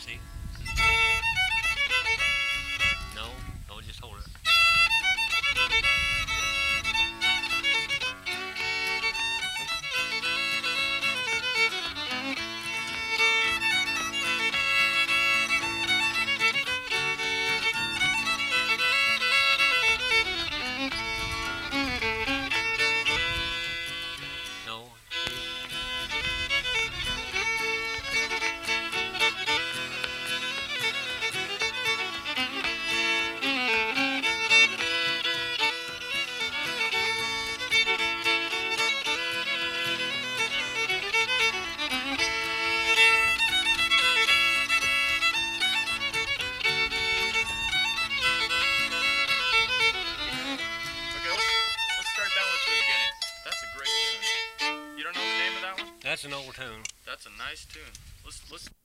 See? No, no, just hold it. No. Okay, let's start that one from the beginning. That's a great tune. You don't know the name of that one? That's an old tune. That's a nice tune. Let's